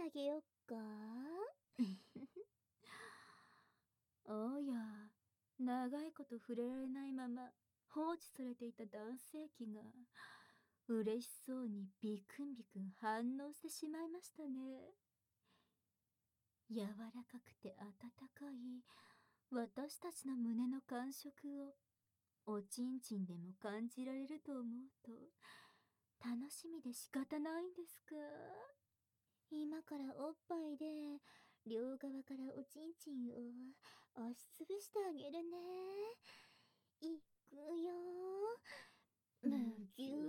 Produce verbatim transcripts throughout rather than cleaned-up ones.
あげよっか。 おや、長いこと触れられないまま放置されていた男性器が嬉しそうにビクンビクン反応してしまいましたね。柔らかくて温かい私たちの胸の感触をおちんちんでも感じられると思うと楽しみで仕方ないんですか？ 今からおっぱいで両側からおちんちんを押しつぶしてあげるね。いくよ。むぎゅー。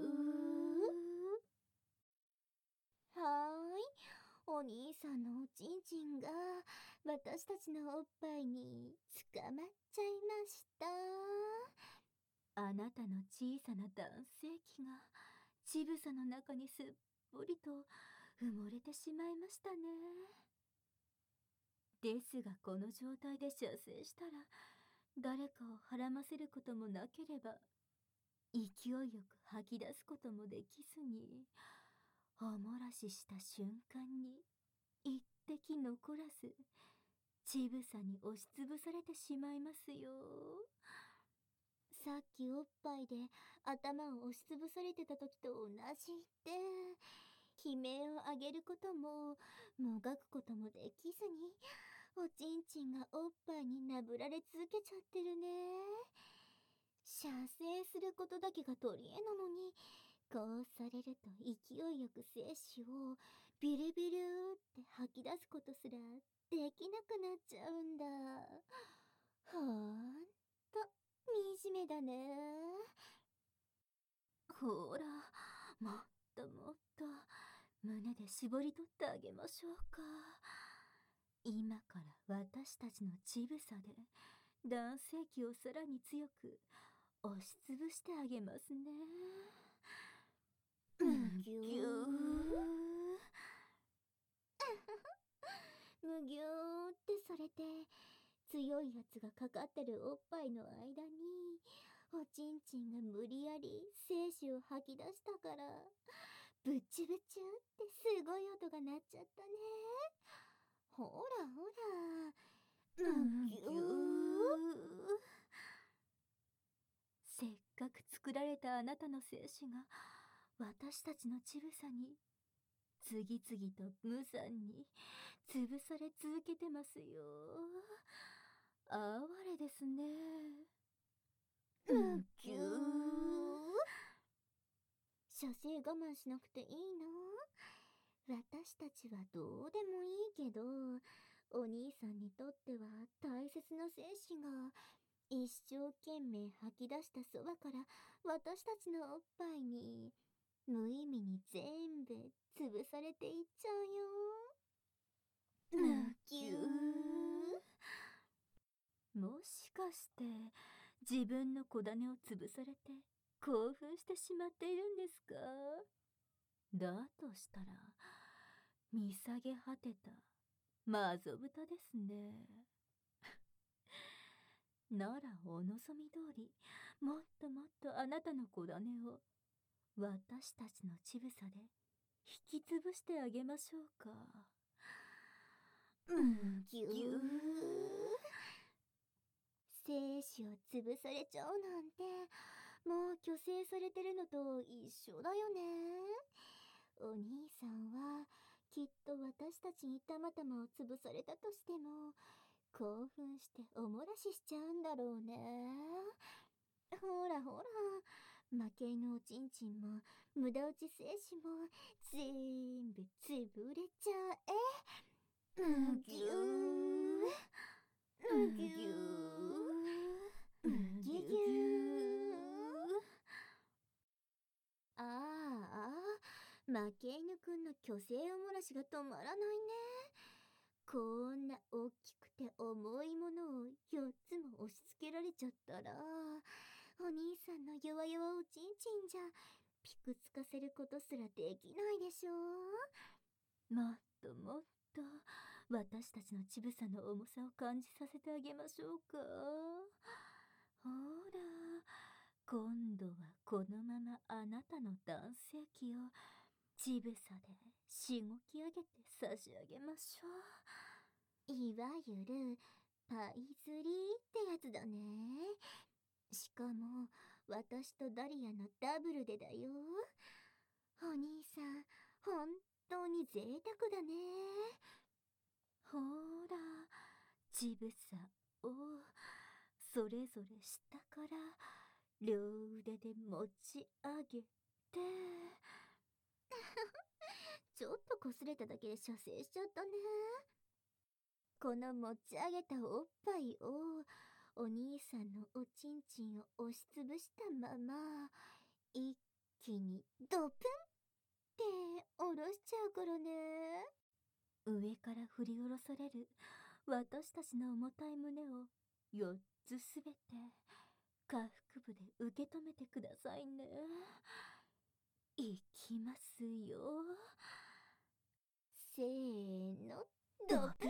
はーい。お兄さんのおちんちんが私たちのおっぱいに捕まっちゃいました。 あなたの小さな男性器が乳房の中にすっぽりと埋もれてしまいましたね。ですがこの状態で射精したら誰かをはらませることもなければ勢いよく吐き出すこともできずにおもらしした瞬間に一滴残らず乳房に押しつぶされてしまいますよ。 さっきおっぱいで頭を押しつぶされてた時と同じって悲鳴を上げることももがくこともできずにおちんちんがおっぱいになぶられ続けちゃってるね。射精することだけが取り柄なのにこうされると勢いよく精子をビルビルって吐き出すことすらできなくなっちゃうんだ。ほんと惨めだね。 ほら、もっともっと胸で絞り取ってあげましょうか。今から私たちの乳房で男性器をさらに強く押しつぶしてあげますね。 むぎゅぎゅー。 ー。 むぎゅーってされて強いやつがかかってるおっぱいの間におちんちんが無理やり精子を吐き出したからブチブチってすごい音が鳴っちゃったね。ほらほら、むぎゅぎゅー。 ー。せっかく作られたあなたの精子が私たちの乳房に次々と無残に潰され続けてますよ。哀れですね。 むぎゅぎゅー。 ー。 射精我慢しなくていいの？私たちはどうでもいいけどお兄さんにとっては大切な精子が一生懸命吐き出したそばから私たちのおっぱいに無意味に全部潰されていっちゃうよ。むぎゅー。 もしかして自分の子種を潰されて興奮してしまっているんですか？だとしたら見下げ果てたマゾ豚ですね。ならお望み通りもっともっとあなたの子種を私たちの乳房で引き潰してあげましょうか。 むぎゅー。 ぎゅー。 精子を潰されちゃうなんてもう虚勢されてるのと一緒だよね。お兄さんはきっと私たちにたまたまを潰されたとしても興奮しておもらししちゃうんだろうね。ほらほら、負け犬のおちんちんも無駄打ち精子も全部潰れちゃえ。むぎゅー。むぎゅー。むぎゅぎゅー。ああ、負け犬くんの虚勢おもらしが止まらないね。こんな大きくて重いものをよっつも押し付けられちゃったらお兄さんの弱々おちんちんじゃピクつかせることすらできないでしょ。 もっともっと私たちの乳房の重さを感じさせてあげましょうか。ほら、今度はこのままあなたの男性器をちぶさでしごき上げて差し上げましょう。いわゆるパイズリーってやつだね。しかも私とダリアのダブルでだよ。お兄さん本当に贅沢だね。 ほーら、ちぶさをそれぞれ下から両腕で持ち上げてちょっとこすれただけで射精しちゃったね。この持ち上げたおっぱいをお兄さんのおちんちんを押しつぶしたまま一気にドプンって下ろしちゃうからね。 上から振り下ろされる私たちの重たい胸をよっつすべて下腹部で受け止めてくださいね。いきますよ。 せーの、ドプン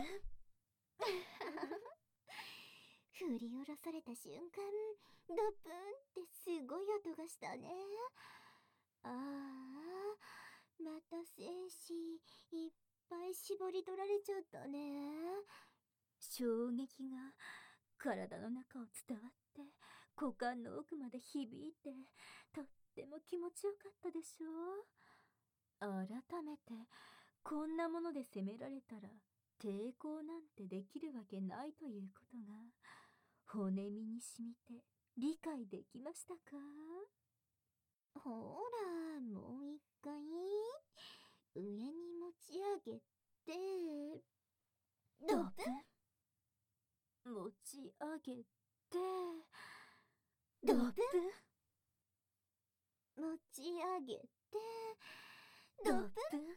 振り下ろされた瞬間、ドプンってすごい音がしたね。ああ、また精子いっぱい絞り取られちゃったね。 衝撃が体の中を伝わって股間の奥まで響いてとっても気持ちよかったでしょう。改めてこんなもので責められたら抵抗なんてできるわけないということが骨身にしみて理解できましたか？ ほら、もう一回上に持ち上げてドプン持ち上げてドプン持ち上げてドプ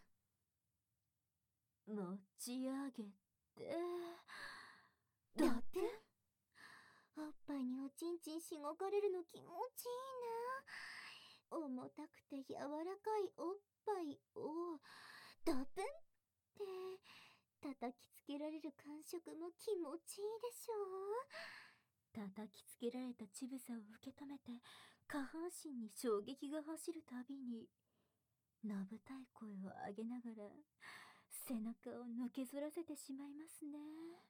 ン持ち上げてドプン。おっぱいにおちんちんしごかれるの気持ちいいな。重たくて柔らかいおっぱいをドプンって叩きつけられる感触も気持ちいいでしょ。 叩きつけられたちぶさを受け止めて下半身に衝撃が走るたびにのぶたい声を上げながら背中をのけぞらせてしまいますね。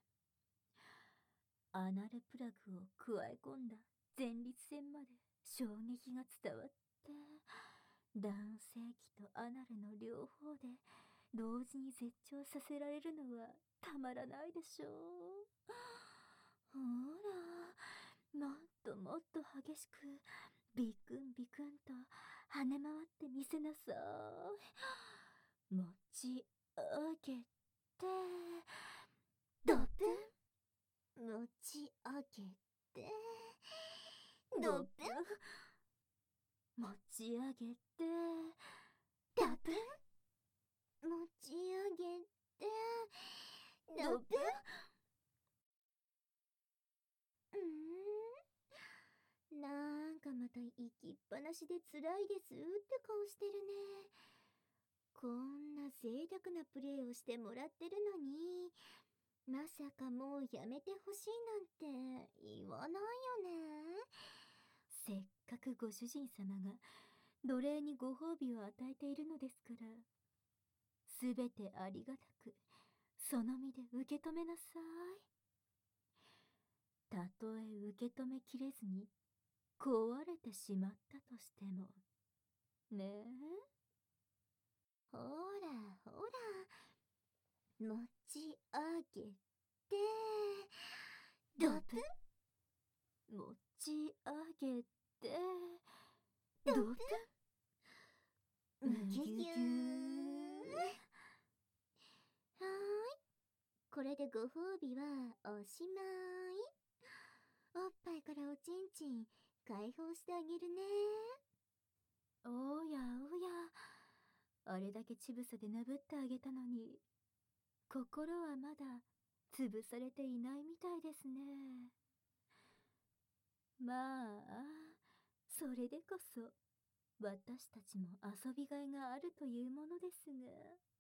アナルプラグを加え込んだ前立腺まで衝撃が伝わって男性器とアナルの両方で同時に絶頂させられるのはたまらないでしょう。ほら、もっともっと激しくビクンビクンと跳ね回ってみせなさい。持ち上げてドプン持ち上げてドプン持ち上げてドプン持ち上げてドプン。うーん、なんかまた行きっぱなしで辛いですって顔してるね。こんな贅沢なプレイをしてもらってるのにまさかもうやめてほしいなんて言わないよね。 せっかくご主人様が奴隷にご褒美を与えているのですから、すべてありがたくその身で受け止めなさい。たとえ受け止めきれずに壊れてしまったとしてもねえ。 ほらほら、持ち上げてドプン持ち上げてドプンむぎゅぎゅー。はーい、これでご褒美はおしまい。おっぱいからおちんちん解放してあげるね。 おやおや、あれだけちぶさでなぶってあげたのに心はまだ潰されていないみたいですね。まあそれでこそ私たちも遊びがいがあるというものですが。